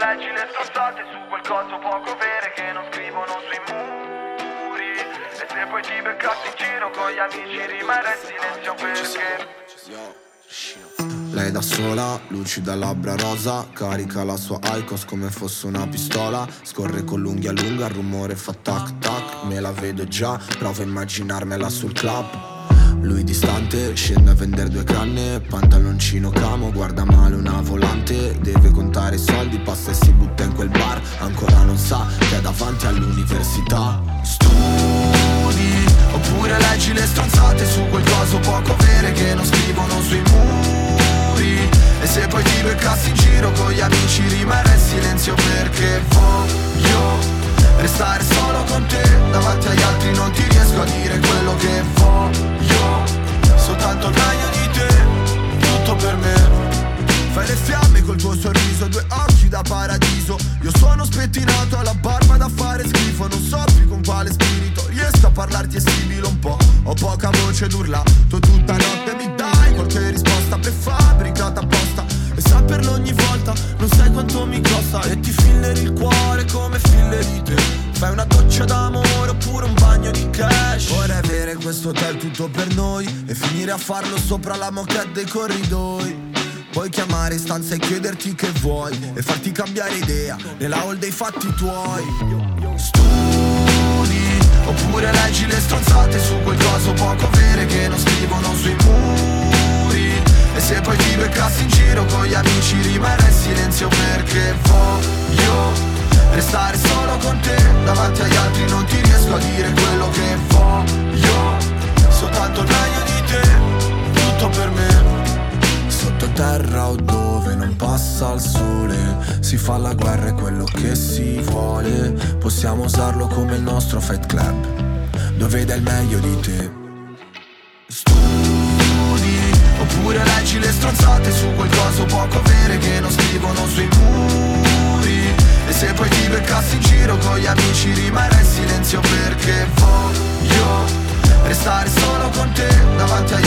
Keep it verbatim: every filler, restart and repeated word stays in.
leggi le stronzate su quel coso poco vere che non scrivono sui muri. E se poi ti beccassi in giro con gli amici rimane in silenzio perché lei da sola, lucida labbra rosa, carica la sua Icos come fosse una pistola. Scorre con l'unghia lunga, il rumore fa tac tac. Me la vedo già, provo a immaginarmela sul club. Lui distante, scende a vendere due canne. Pantaloncino camo, guarda male una volante. Deve contare i soldi, passa e si butta in quel bar. Ancora non sa che è davanti all'università. Studi, oppure leggi le stronzate su quel coso poco vere che non scrivono sui muri. E se poi ti beccassi in giro con gli amici rimane in silenzio perché voglio restare solo con te. Davanti agli altri non ti riesco a dire quello che voglio. Soltanto il meglio di te, tutto per me. Fai le fiamme col tuo sorriso, due occhi da paradiso. Io sono spettinato alla barba da fare schifo. Non so più con quale spirito riesco a parlarti e sibilo un po'. Ho poca voce d'urlato, tutta notte mi dai qualche risposta prefabbricata apposta. E saperlo ogni volta non sai quanto mi costa. E ti filleri il cuore come filleri te. Fai una doccia d'amore oppure un bagno di cash. Vorrei avere questo hotel tutto per noi e finire a farlo sopra la moquette dei corridoi. Puoi chiamare in stanza e chiederti che vuoi e farti cambiare idea nella hall dei fatti tuoi. Studi, oppure leggi le stronzate su quel coso poco vere che non scrivono sui muri. E se poi ti beccassi in giro con gli amici rimane in silenzio perché voglio restare solo con te. Davanti agli altri non ti riesco a dire quello che voglio. Soltanto il meglio di te, tutto per me. Sottoterra o dove non passa il sole, si fa la guerra, è quello che si vuole. Possiamo usarlo come il nostro Fight Club, dove dai il meglio di te. Studi, oppure leggi le stronzate su quel coso poco vere che non scrivono sui muri. E se poi ti beccassi in giro con gli amici rimane in silenzio perché voglio restare solo con te. Davanti